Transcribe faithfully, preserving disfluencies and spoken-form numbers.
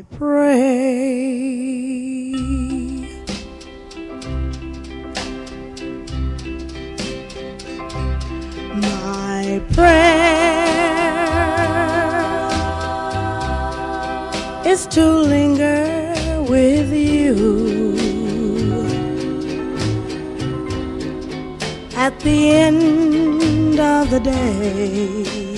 pray. My prayer is to linger with you at the end of the day.